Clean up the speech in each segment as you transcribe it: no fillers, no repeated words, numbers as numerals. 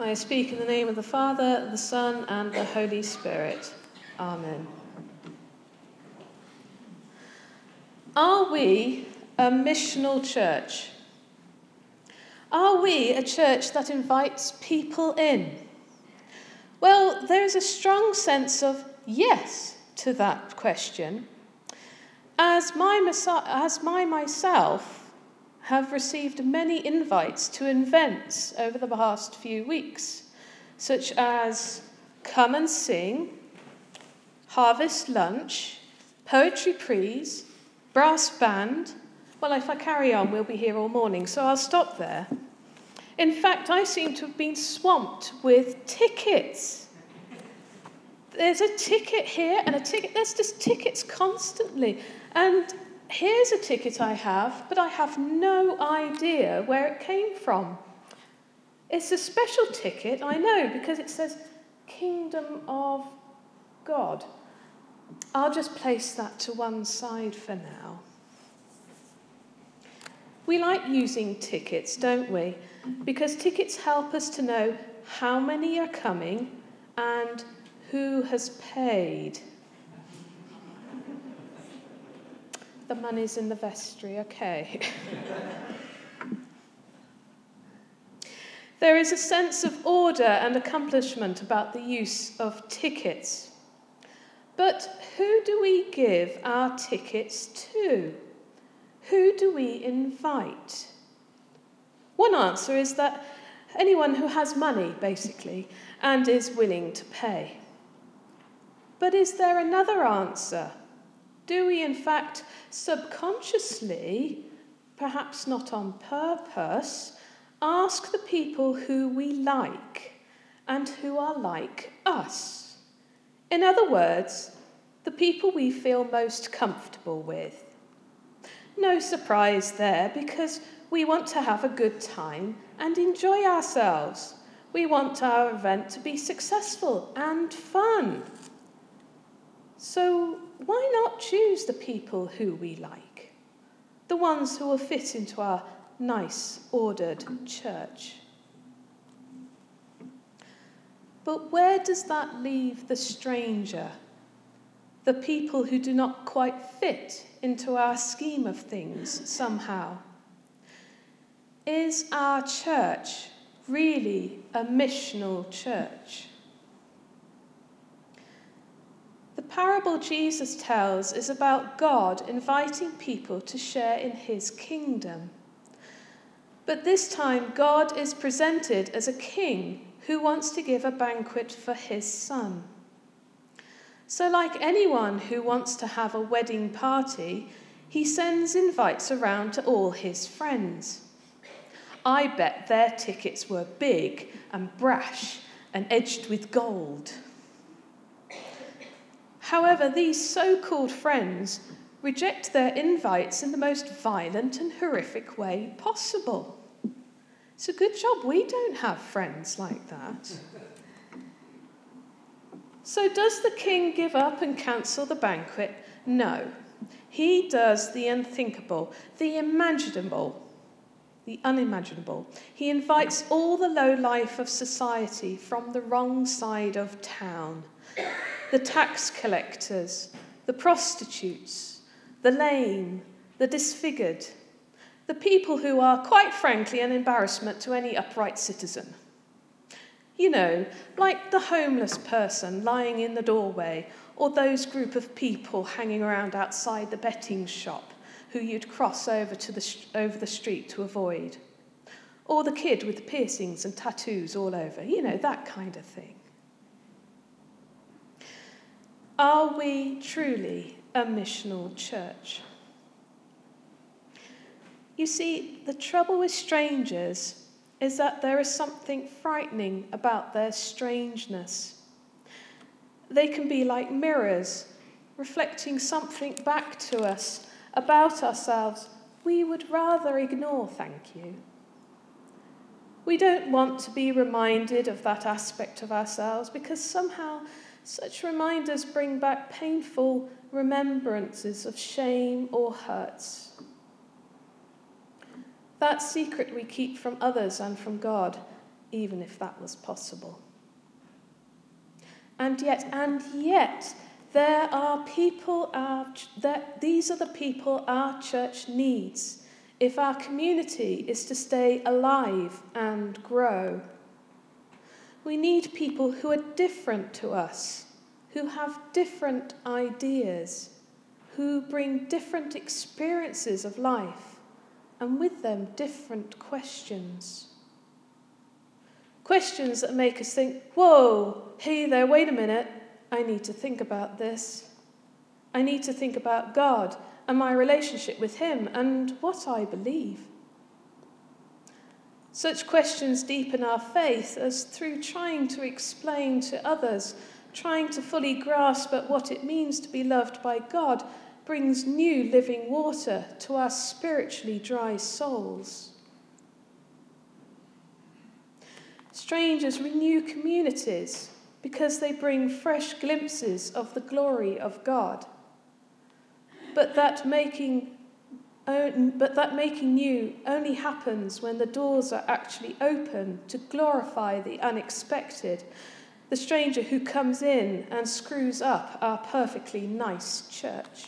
I speak in the name of the Father, the Son, and the Holy Spirit. Amen. Are we a missional church? Are we a church that invites people in? Well, there is a strong sense of yes to that question, as myself have received many invites to events over the past few weeks, such as Come and Sing, Harvest Lunch, Poetry Pries, Brass Band. Well, if I carry on, we'll be here all morning, so I'll stop there. In fact, I seem to have been swamped with tickets. There's a ticket here and a ticket. There's just tickets constantly. And here's a ticket I have, but I have no idea where it came from. It's a special ticket, I know, because it says Kingdom of God. I'll just place that to one side for now. We like using tickets, don't we? Because tickets help us to know how many are coming and who has paid. The money's in the vestry, okay. There is a sense of order and accomplishment about the use of tickets. But who do we give our tickets to? Who do we invite? One answer is that anyone who has money, basically, and is willing to pay. But is there another answer? Do we, in fact, subconsciously, perhaps not on purpose, ask the people who we like and who are like us? In other words, the people we feel most comfortable with. No surprise there, because we want to have a good time and enjoy ourselves. We want our event to be successful and fun. So why not choose the people who we like? The ones who will fit into our nice, ordered church. But where does that leave the stranger? The people who do not quite fit into our scheme of things somehow? Is our church really a missional church? The parable Jesus tells is about God inviting people to share in his kingdom. But this time, God is presented as a king who wants to give a banquet for his son. So like anyone who wants to have a wedding party, he sends invites around to all his friends. I bet their tickets were big and brash and edged with gold. However, these so-called friends reject their invites in the most violent and horrific way possible. It's a good job we don't have friends like that. So does the king give up and cancel the banquet? No. He does the unthinkable, the unimaginable. He invites all the low life of society from the wrong side of town. The tax collectors, the prostitutes, the lame, the disfigured, the people who are, quite frankly, an embarrassment to any upright citizen. You know, like the homeless person lying in the doorway, or those group of people hanging around outside the betting shop who you'd cross over the street to avoid. Or the kid with the piercings and tattoos all over, you know, that kind of thing. Are we truly a missional church? You see, the trouble with strangers is that there is something frightening about their strangeness. They can be like mirrors, reflecting something back to us about ourselves we would rather ignore, thank you. We don't want to be reminded of that aspect of ourselves because somehow such reminders bring back painful remembrances of shame or hurts. That secret we keep from others and from God even if that was possible. And yet, there are people, these are the people our church needs if our community is to stay alive and grow. We need people who are different to us, who have different ideas, who bring different experiences of life, and with them different questions. Questions that make us think, whoa, hey there, wait a minute, I need to think about this. I need to think about God and my relationship with him and what I believe. Such questions deepen our faith as through trying to explain to others, trying to fully grasp at what it means to be loved by God, brings new living water to our spiritually dry souls. Strangers renew communities because they bring fresh glimpses of the glory of God. But that making new only happens when the doors are actually open to glorify the unexpected, the stranger who comes in and screws up our perfectly nice church.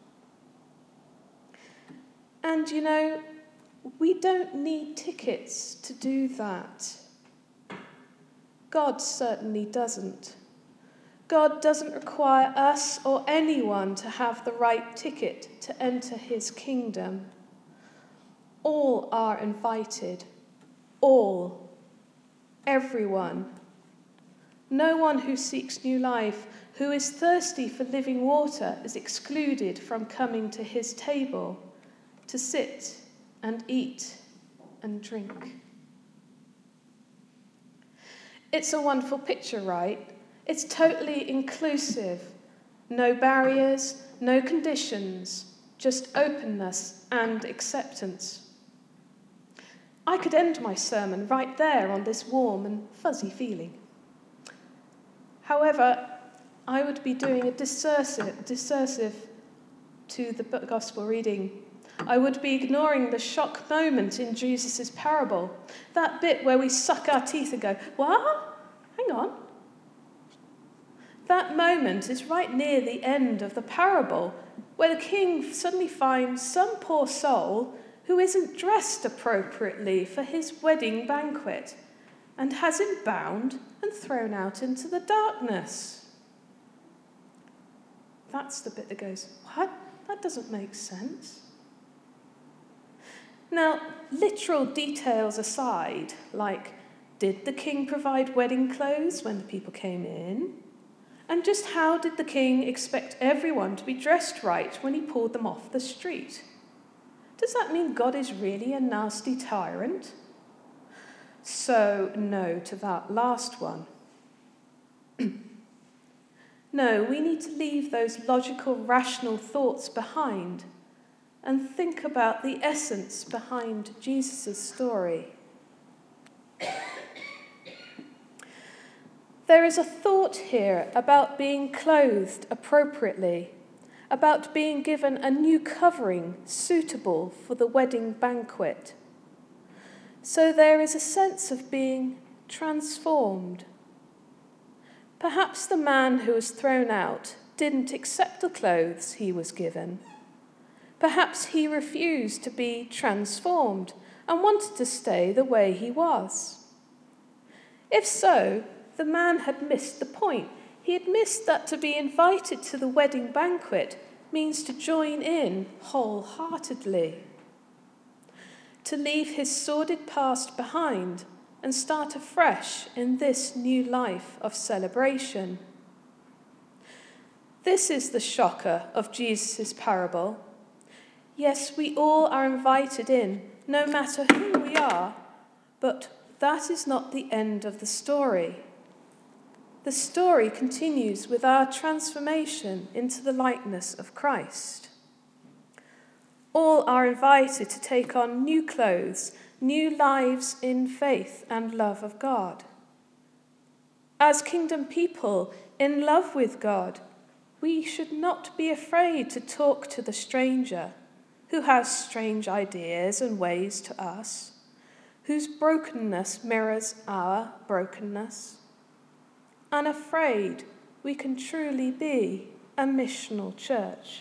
And we don't need tickets to do that. God certainly doesn't. God doesn't require us or anyone to have the right ticket to enter his kingdom. All are invited. All. Everyone. No one who seeks new life, who is thirsty for living water, is excluded from coming to his table to sit and eat and drink. It's a wonderful picture, right? It's totally inclusive. No barriers, no conditions, just openness and acceptance. I could end my sermon right there on this warm and fuzzy feeling. However, I would be doing a disservice to the gospel reading. I would be ignoring the shock moment in Jesus' parable, that bit where we suck our teeth and go, what? Hang on. That moment is right near the end of the parable, where the king suddenly finds some poor soul who isn't dressed appropriately for his wedding banquet and has him bound and thrown out into the darkness. That's the bit that goes, what? That doesn't make sense. Now, literal details aside, like, did the king provide wedding clothes when the people came in? And just how did the king expect everyone to be dressed right when he pulled them off the street? Does that mean God is really a nasty tyrant? So, no to that last one. No, we need to leave those logical, rational thoughts behind and think about the essence behind Jesus' story. There is a thought here about being clothed appropriately, about being given a new covering suitable for the wedding banquet. So there is a sense of being transformed. Perhaps the man who was thrown out didn't accept the clothes he was given. Perhaps he refused to be transformed and wanted to stay the way he was. If so, the man had missed the point. He had missed that to be invited to the wedding banquet means to join in wholeheartedly, to leave his sordid past behind and start afresh in this new life of celebration. This is the shocker of Jesus' parable. Yes, we all are invited in, no matter who we are, but that is not the end of the story. The story continues with our transformation into the likeness of Christ. All are invited to take on new clothes, new lives in faith and love of God. As kingdom people in love with God, we should not be afraid to talk to the stranger who has strange ideas and ways to us, whose brokenness mirrors our brokenness. Unafraid, we can truly be a missional church.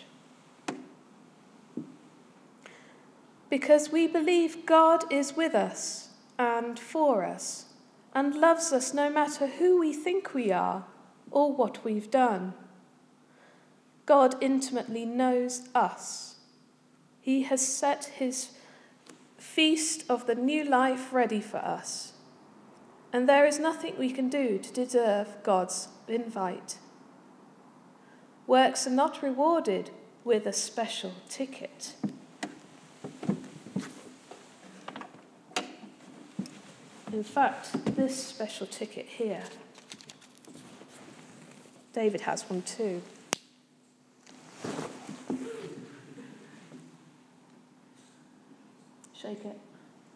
Because we believe God is with us and for us, and loves us no matter who we think we are or what we've done. God intimately knows us. He has set his feast of the new life ready for us, and there is nothing we can do to deserve God's invite. Works are not rewarded with a special ticket. In fact, this special ticket here, David has one too. Shake it.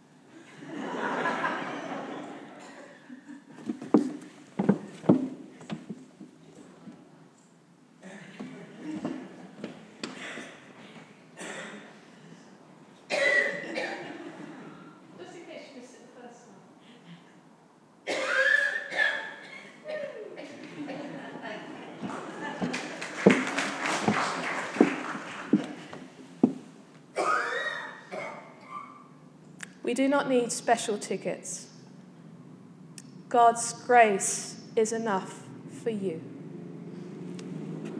Just in case you missed it the first time. We do not need special tickets. God's grace is enough for you.